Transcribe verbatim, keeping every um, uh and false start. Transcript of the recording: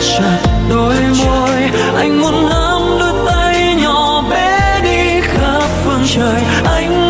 chặt đôi môi. Anh muốn nắm đôi tay nhỏ bé đi khắp phương trời. Anh